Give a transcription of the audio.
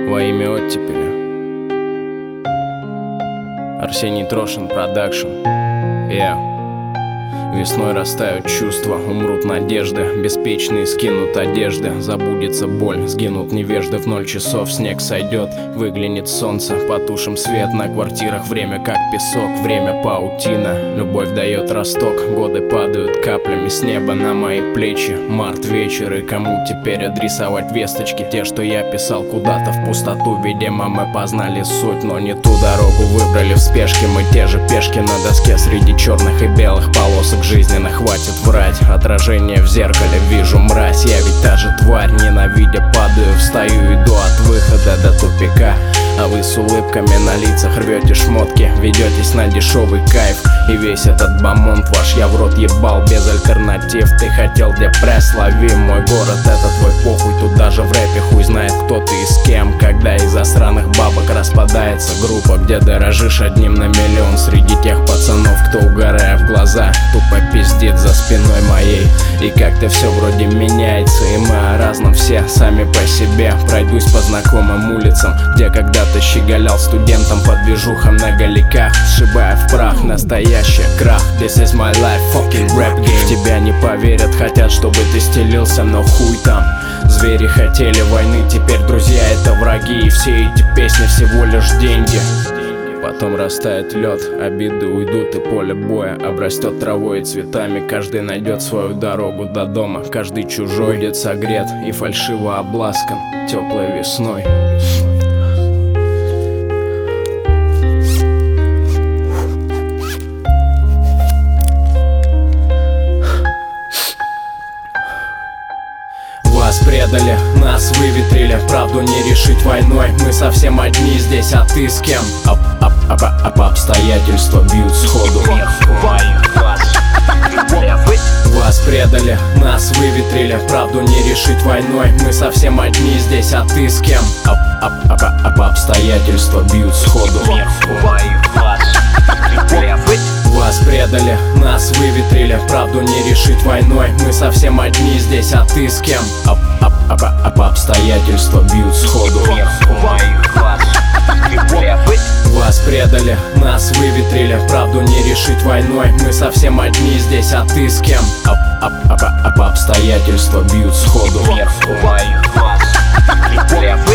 Во имя оттепели. Арсений Трошин, продакшн. Весной растают чувства, умрут надежды, беспечные скинут одежды, забудется боль, сгинут невежды. В 0 часов снег сойдет, выглянет солнце, потушим свет на квартирах. Время как песок, время паутина, любовь дает росток, годы падают каплями с неба на мои плечи. Март вечер, и кому теперь адресовать весточки? Те, что я писал куда-то в пустоту. Видимо, мы познали суть, но не ту дорогу выбрали в спешке. Мы те же пешки на доске среди черных и белых полосок. Жизненно хватит врать, отражение в зеркале вижу мразь. Я ведь та же тварь, ненавидя падаю, встаю, иду от выхода до тупика. А вы с улыбками на лицах рвете шмотки, ведетесь на дешевый кайф. И весь этот бомонд ваш я в рот ебал без альтернатив. Ты хотел депресс, лови мой город, это твой похуй. Тут даже в рэпе хуй знает, кто ты и с кем. Когда из-за сраных бабок распадается группа, где дорожишь одним на миллион. Среди тех пацанов, кто, угорая в глаза, тупо пиздит за спиной моей. И как-то все вроде меняется, и мы о разном все сами по себе. Пройдусь по знакомым улицам, где когда-то щеголял студентом по движухам на галиках, сшибая в прах настоящий крах. This is my life, fucking rap game. В тебя не поверят, хотят, чтобы ты стелился, но хуй там. Звери хотели войны, теперь друзья это враги. И все эти песни всего лишь деньги. Потом растает лед, обиды уйдут, и поле боя обрастет травой и цветами. Каждый найдет свою дорогу до дома, каждый чужой будет согрет и фальшиво обласкан теплой весной. Вас предали, нас выветрили, правду не решить войной. Мы совсем одни здесь, а ты с кем? Обстоятельства бьют сходу. Вас предали, нас выветрили, правду не решить войной. Мы совсем одни здесь, а ты с кем? Обстоятельства бьют сходу. Вас предали, нас выветрили, правду не решить войной. Мы совсем одни здесь, а ты с кем? Обстоятельства бьют сходу. Вас предали, нас выветрили, правду не решить войной. Мы совсем одни здесь, а ты с кем? Обстоятельства бьют сходу.